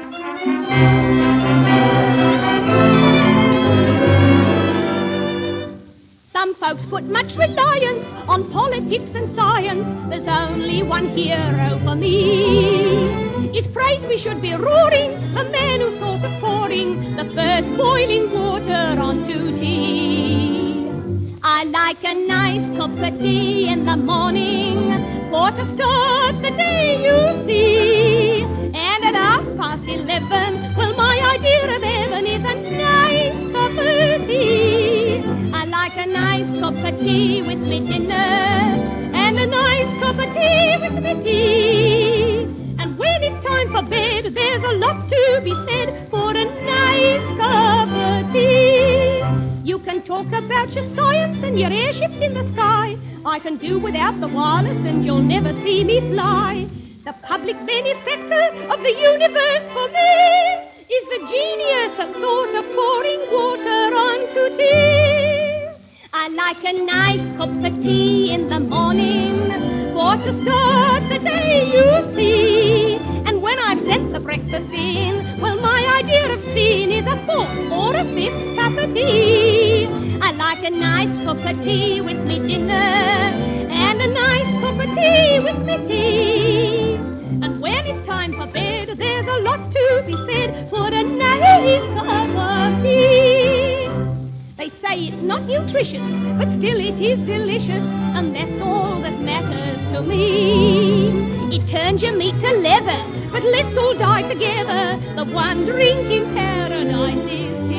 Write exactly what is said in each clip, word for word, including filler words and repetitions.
Some folks put much reliance on politics and science. There's only one hero for me. It's praise we should be roaring, a man who thought of pouring the first boiling water onto tea. I like a nice cup of tea in the morning, for to start the day, you see. And at half past eleven, well, my idea of heaven is a nice cup of tea. I like a nice cup of tea with me dinner, and a nice cup of tea with me tea. And when it's time for bed, there's a lot to be said for a nice cup of tea. You can talk about your science and your airships in the sky. I can do without the wireless and you'll never see me fly. The public benefactor of the universe for me is the genius that thought of pouring water onto tea. I like a nice cup of tea in the morning, for to start the day, you see. And when I've sent the breakfast in, well, my idea of seeing is a fourth or a fifth cup of tea. I like a nice cup of tea with me dinner, and a nice cup of tea with me tea. And when it's time for bed, there's a lot to be said for a nice cup of tea. They say it's not nutritious, but still it is delicious, and that's all that matters to me. It turns your meat to leather, but let's all die together. The one drink in paradise is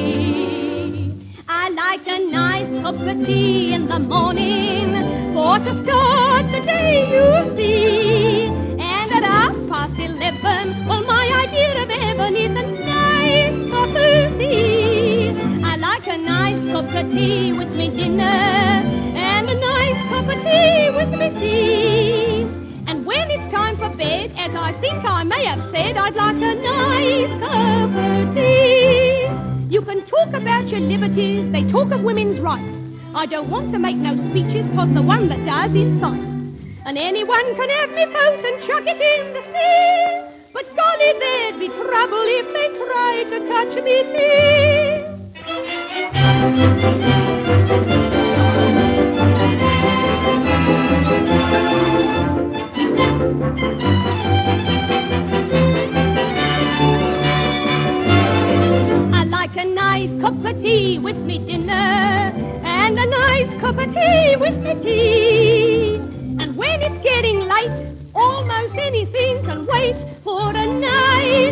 tea. I like a nice cup of tea in the morning, for to start the day, you see. And at half past eleven, well, my idea of heaven is a nice cup of tea. I like a nice cup of tea with me dinner, and a nice cup of tea with me tea. And when it's time for bed, as I think I may have said, I'd like a nice cup of tea. You can talk about your liberties, they talk of women's rights. I don't want to make no speeches, cause the one that does is science. And anyone can have me vote and chuck it in the sea, but golly, there'd be trouble if they tried to touch me tea. I like a nice cup of tea with me dinner, and a nice cup of tea with me tea. And when it's getting late, almost anything can wait for a nice